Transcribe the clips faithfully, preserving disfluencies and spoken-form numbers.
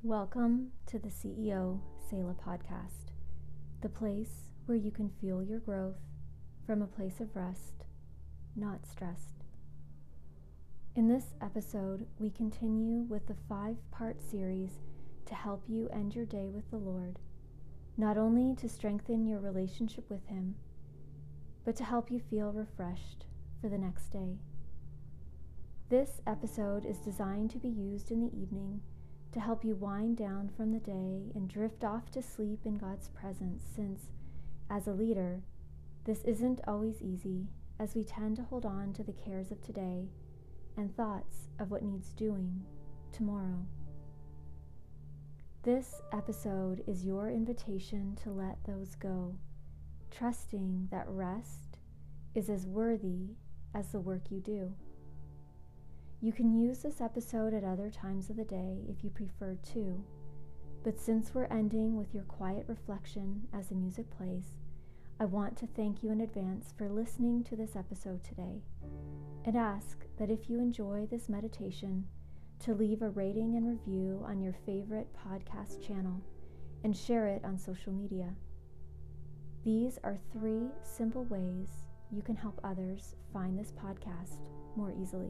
Welcome to the C E O Selah podcast, the place where you can fuel your growth from a place of rest, not stressed. In this episode, we continue with the five-part series to help you end your day with the Lord, not only to strengthen your relationship with Him, but to help you feel refreshed for the next day. This episode is designed to be used in the evening to help you wind down from the day and drift off to sleep in God's presence, since, as a leader, this isn't always easy, as we tend to hold on to the cares of today and thoughts of what needs doing tomorrow. This episode is your invitation to let those go, trusting that rest is as worthy as the work you do. You can use this episode at other times of the day if you prefer to, but since we're ending with your quiet reflection as the music plays, I want to thank you in advance for listening to this episode today, and ask that if you enjoy this meditation, to leave a rating and review on your favorite podcast channel and share it on social media. These are three simple ways you can help others find this podcast more easily.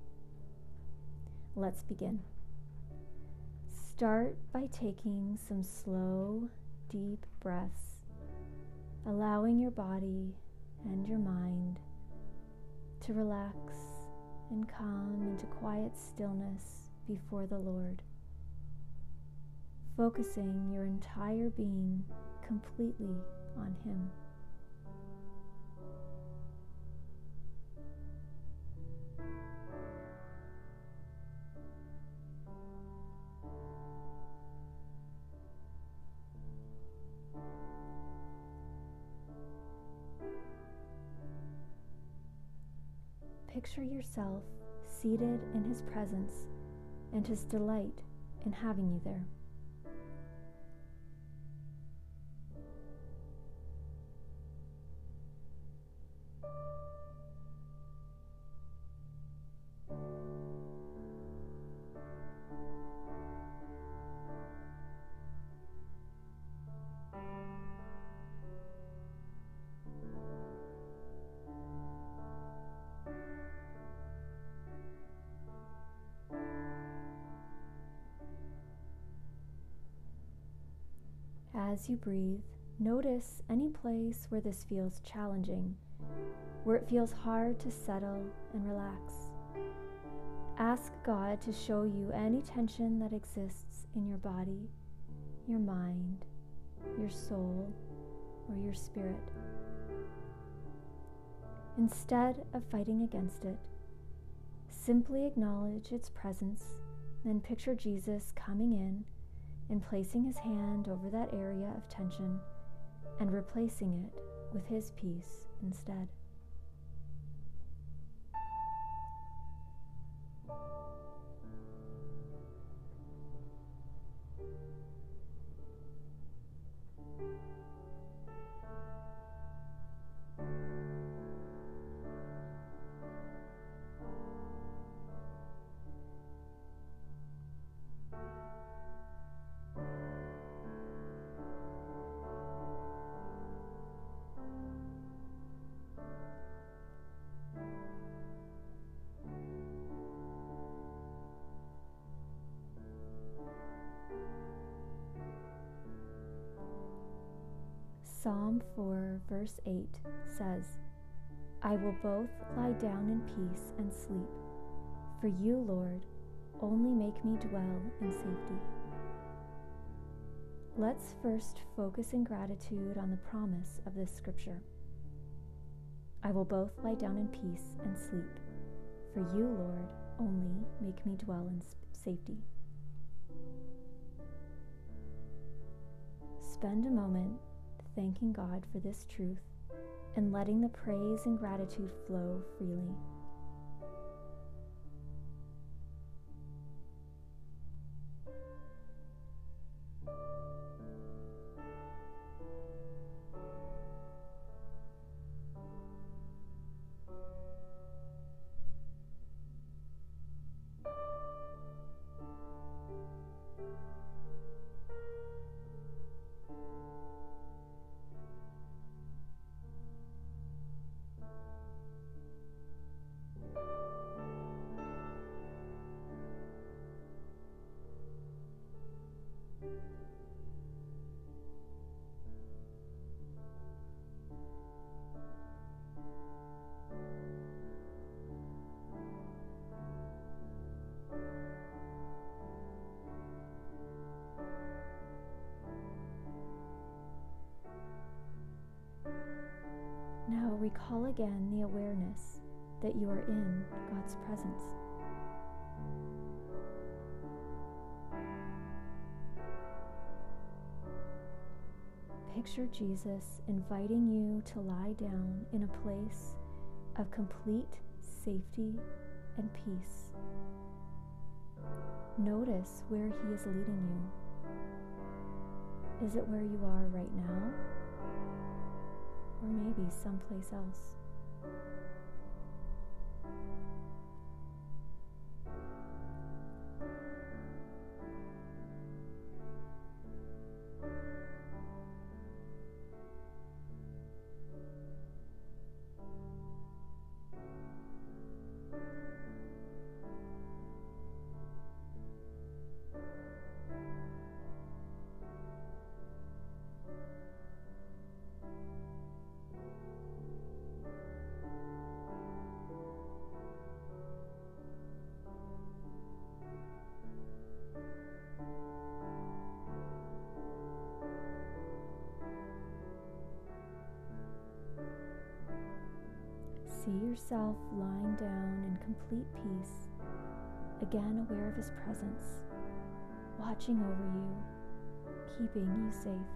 Let's begin. Start by taking some slow, deep breaths, allowing your body and your mind to relax and come into quiet stillness before the Lord, focusing your entire being completely on Him. Picture yourself seated in His presence and His delight in having you there. As you breathe, notice any place where this feels challenging, where it feels hard to settle and relax. Ask God to show you any tension that exists in your body, your mind, your soul, or your spirit. Instead of fighting against it, simply acknowledge its presence, then picture Jesus coming in and placing His hand over that area of tension and replacing it with His peace instead. Psalm four, verse eight says, "I will both lie down in peace and sleep, for you, Lord, only make me dwell in safety." Let's first focus in gratitude on the promise of this scripture. I will both lie down in peace and sleep, for you, Lord, only make me dwell in safety. Spend a moment thanking God for this truth and letting the praise and gratitude flow freely. recall again the awareness that you are in God's presence. Picture Jesus inviting you to lie down in a place of complete safety and peace. Notice where He is leading you. Is it where you are right now? Or maybe someplace else? See yourself lying down in complete peace, again aware of His presence, watching over you, keeping you safe.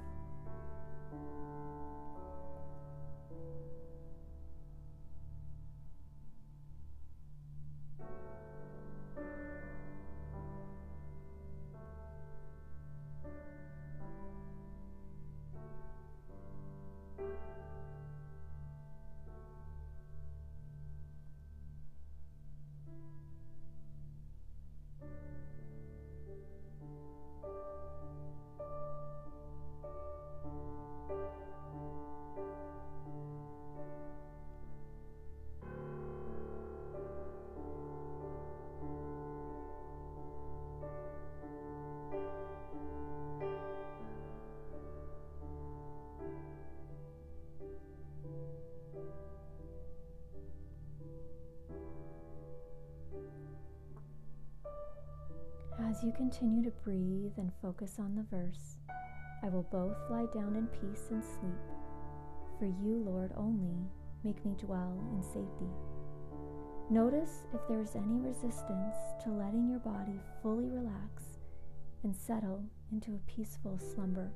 As you continue to breathe and focus on the verse, I will both lie down in peace and sleep. For you, Lord, only make me dwell in safety. Notice if there is any resistance to letting your body fully relax and settle into a peaceful slumber.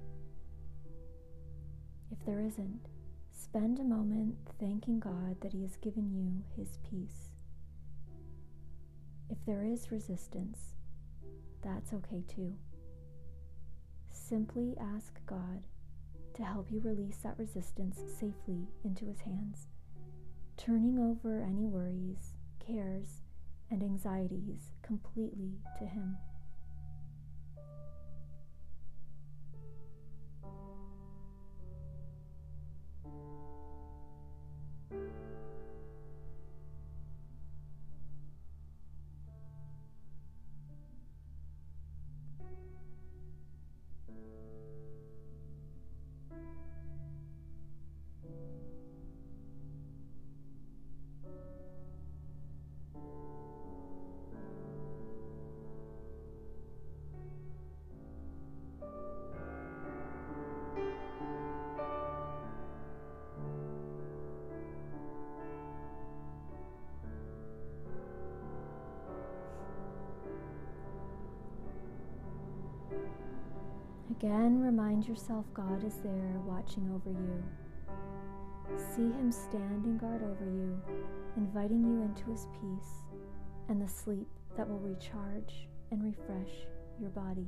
If there isn't, spend a moment thanking God that He has given you His peace. If there is resistance, that's okay too. Simply ask God to help you release that resistance safely into His hands, turning over any worries, cares, and anxieties completely to Him. Again, remind yourself God is there watching over you. See Him standing guard over you, inviting you into His peace and the sleep that will recharge and refresh your body.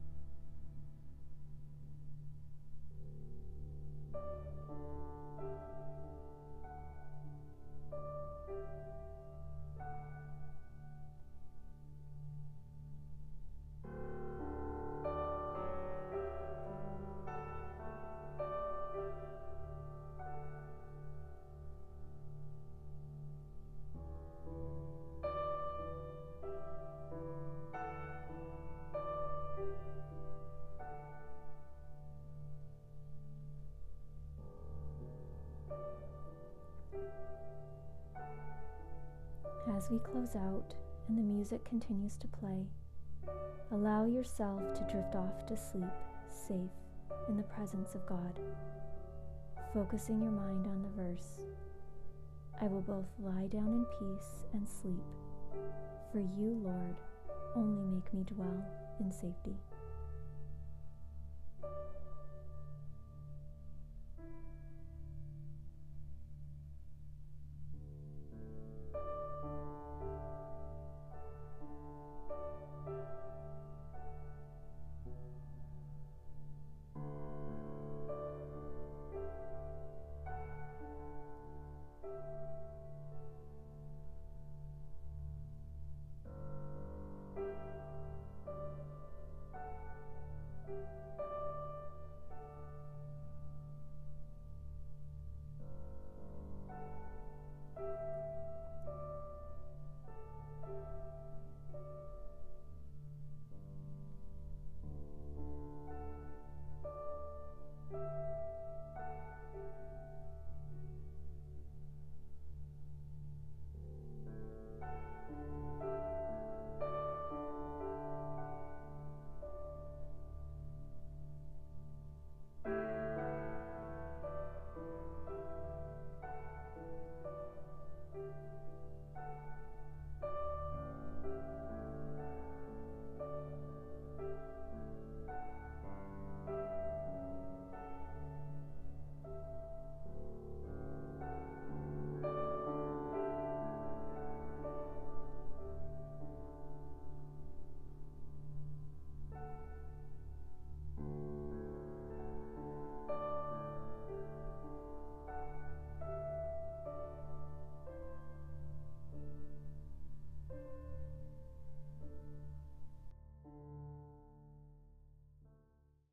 As we close out and the music continues to play, allow yourself to drift off to sleep, safe in the presence of God, focusing your mind on the verse I will both lie down in peace and sleep, for you, Lord, only make me dwell in safety. Thank you.